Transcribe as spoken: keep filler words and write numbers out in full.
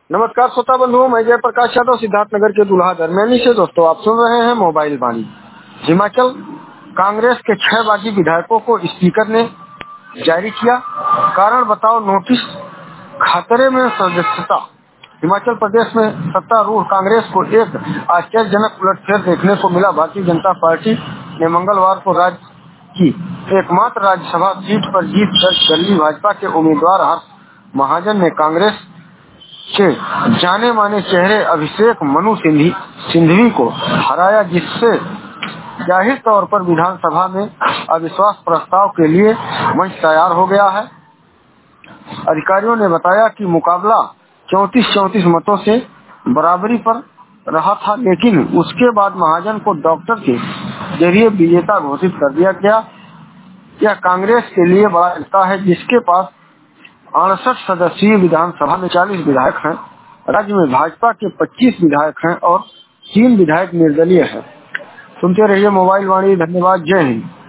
नमस्कार श्रोता बंधुओं, मैं जयप्रकाश यादव सिद्धार्थनगर के दूल्हा दरमियानी से। दोस्तों, आप सुन रहे हैं मोबाइल वाणी। हिमाचल कांग्रेस के छह बागी विधायकों को स्पीकर ने जारी किया। कारण बताओ नोटिस, खतरे में सदस्यता। हिमाचल प्रदेश में सत्तारूढ़ कांग्रेस को एक आश्चर्यजनक उलटफेर देखने को मिला। भारतीय जनता पार्टी ने मंगलवार को राज्य की एकमात्र राज्यसभा सीट पर जीत दर्ज कर ली। भाजपा के उम्मीदवार हर्ष महाजन ने कांग्रेस के जाने माने चेहरे अभिषेक मनु सिंधी सिंधवी को हराया, जिससे जाहिर तौर पर विधानसभा में अविश्वास प्रस्ताव के लिए मंच तैयार हो गया है। अधिकारियों ने बताया कि मुकाबला चौंतीस चौंतीस मतों से बराबरी पर रहा था, लेकिन उसके बाद महाजन को डॉक्टर के जरिए विजेता घोषित कर दिया गया। यह कांग्रेस के लिए बड़ा झटका है, जिसके पास अड़सठ सदस्यीय विधानसभा में चालीस विधायक हैं। राज्य में भाजपा के पच्चीस विधायक हैं और तीन विधायक निर्दलीय हैं। सुनते रहिए मोबाइल वाणी। धन्यवाद। जय हिंद।